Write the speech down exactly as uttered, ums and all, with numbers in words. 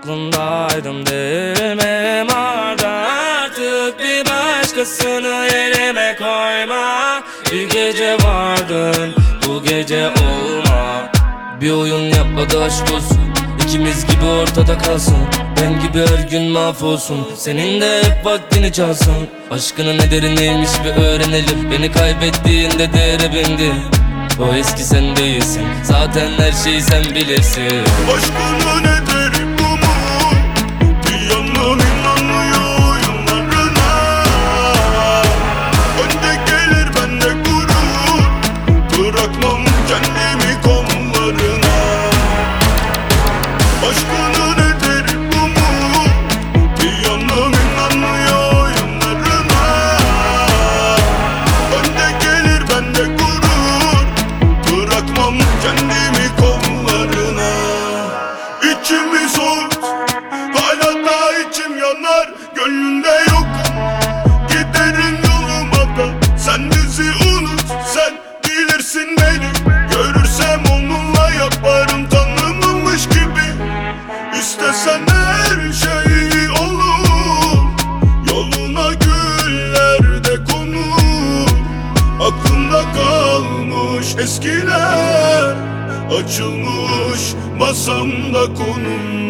aklındaydım değil mi? Arda artık bir başkasını yerime koyma. Bir gece vardın, bu gece olma. Bir oyun yapma da aşk olsun, İkimiz gibi ortada kalsın. Ben gibi her gün mahvolsun, senin de hep vaktini çalsın. Aşkının nedeni neymiş bir öğrenelim. Beni kaybettiğinde değere bindi. O eski sen değilsin, zaten her şeyi sen bilirsin. Aşkının nedeni bu mu? Bir yanım inanmıyor oyunlarına. Önde gelir bende gurur, bırakmam kendimi kollarına. Aşkının nedeni bu mu? Bir yanım inanmıyor oyunlarına. Önde gelir bende gurur, bırakmam kendimi kollarına. İçimi soğut, hala da içim yanar. Gönlünde yokum, giderim yoluma da. Sen bizi unut, sen bilirsin beni. Görürsem onunla yaparım tanımamış gibi. İstesen her şey olur, yoluna güller de konur. Aklımda kalmış eskiler, açılmış masamda konum.